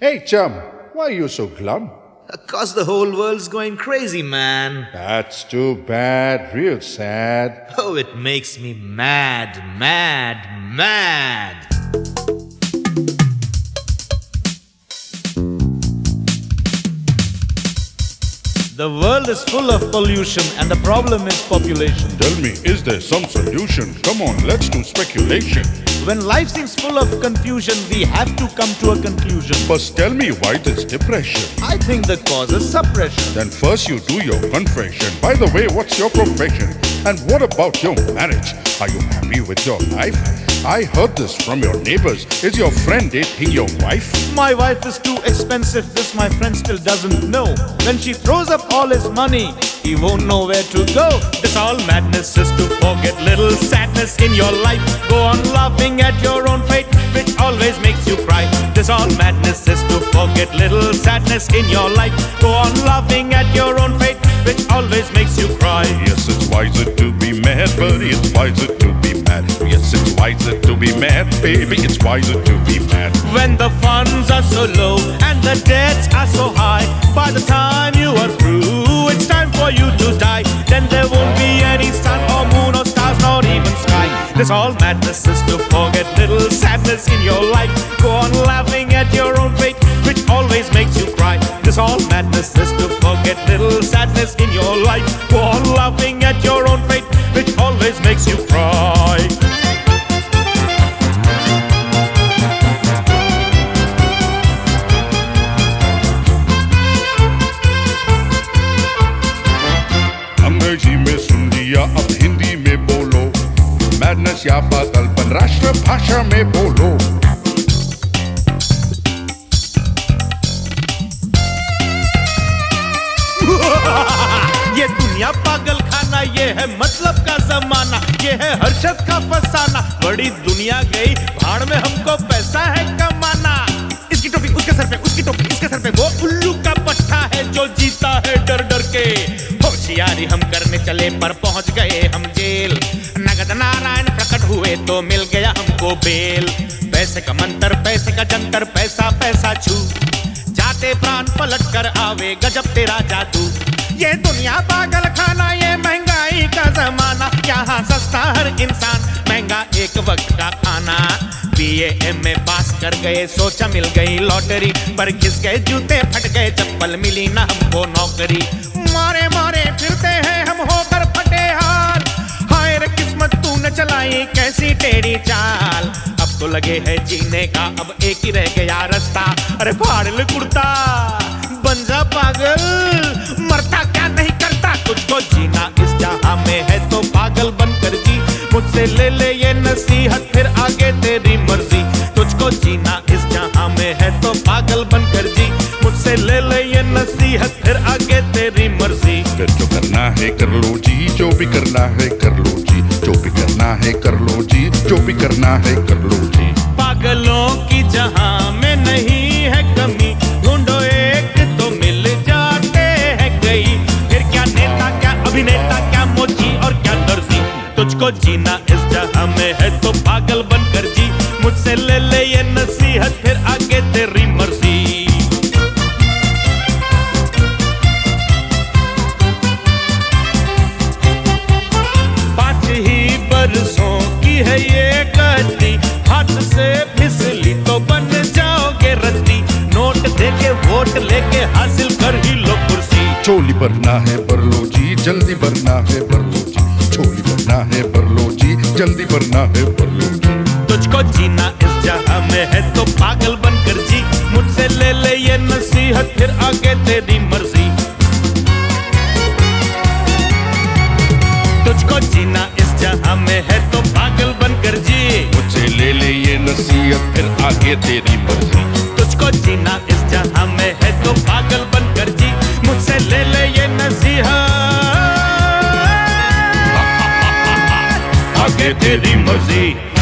Hey, chum, why are you so glum? 'Cause the whole world's going crazy, man. That's too bad, real sad. Oh, it makes me mad, mad, mad. The world is full of pollution and the problem is population. Tell me, is there some solution? Come on, let's do speculation. When life seems full of confusion, we have to come to a conclusion. First, tell me why this depression. I think the cause is suppression. Then first you do your confession. By the way, what's your profession? And what about your marriage? Are you happy with your life? I heard this from your neighbors. Is your friend dating your wife? My wife is too expensive, this my friend still doesn't know. When she throws up all his money, he won't know where to go. This all madness is to forget little sadness in your life. Go on laughing at your own fate, which always makes you cry. This all madness is to forget little sadness in your life. Go on laughing at your own fate, which always makes you cry. Yes, it's wiser to be mad, buddy, it's wiser to be mad. Yes, it's wiser to be mad, baby, it's wiser to be mad. When the funds are so low and the debts are so high, by the time you are through, it's time for you to die. Then there won't be any sun or moon or stars, not even sky. This all madness is to forget little sadness in your life. Go on laughing at your own fate, which always makes you cry. This all madness is to forget little sadness in your life. Go on laughing at your own fate, which always makes you cry. अंग्रेजी में सुन लिया, अब हिंदी में बोलो। Madness या पागलपन राष्ट्र भाषा में बोलो। ये दुनिया पागल खाना, ये है मतलब का जमाना, ये है हर्षद का फसाना। बड़ी दुनिया गई भाड़ में, हमको पैसा है कमाना। इसकी टोपी उसके सर पे, उसकी टोपी इसके सर पे, वो उल्लू का पट्टा है जो जीता है डर डर के। होशियारी हम करने चले पर पहुंच गए हम जेल। नगद नारायण प्रकट हुए तो मिल गया हमको बेल। पैसे का मंत्र, पैसे का जंतर, पैसा पैसा छू, जाते प्राण पलट कर आवे गजब तेरा जादू। ये दुनिया पागल खाना, ये महंगाई का जमाना, यहाँ सस्ता हर इंसान, महंगा एक वक्त का खाना। BA MA पास कर गए, सोचा मिल गई लॉटरी, पर घिस गए जूते, फट गए चप्पल, मिली ना हमको नौकरी। मारे मारे फिरते हैं हम होकर फटे हाल, हाय रे किस्मत तूने चलाई कैसी टेढ़ी चाल। अब तो लगे है जीने का, अब एक ही रह गया रास्ता। अरे फाड़ ले कुर्ता, बन जा पागल, मरता क्या नहीं करता। तुझको जीना इस जहां में है तो पागल बनकर जी, मुझसे ले ले ये नसीहत, फिर आगे तेरी मर्जी। तुझको जीना इस जहां में है तो पागल बनकर जी, मुझसे ले ले ये नसीहत, फिर आगे तेरी मर्जी। फिर जो करना है कर लो जी, जो भी करना है कर लो जी, जो भी करना है कर लो जी, जो भी करना है कर लो जी। पागलों की जहां में नहीं है कमी, ढूंढो एक तो मिल जाते हैं कई। फिर क्या नेता, क्या अभिनेता, क्या मोची और क्या दर्जी। तुझको जीना इस जहां में है तो पागल बनकर जी, मुझसे ले ले ये नसीहत, फिर आगे तेरी मर्जी। पांच ही बरसों की है ये कश्ती, हाथ से फिसली तो बन जाओगे रत्ती। नोट देके वोट लेके हासिल कर ही लो कुर्सी। चोली भरना है भर लो जी, जल्दी भरना है भर लो जी, चोली भरना है भर लो जी, जल्दी भरना है भर लो जी। तुझको जीना इस जहां में है तो पागल बनकर जी, मुझसे ले ले ये नसीहत, फिर आगे तेरी मर्जी। तुझको जीना इस जहां में है तो पागल बनकर जी, मुझसे ले ले ये नसीहत, फिर आगे तेरी मर्जी। तुझको जीना इस जहां में है तो पागल बनकर जी, मुझसे ले ले ये नसीहत, आगे तेरी मर्जी।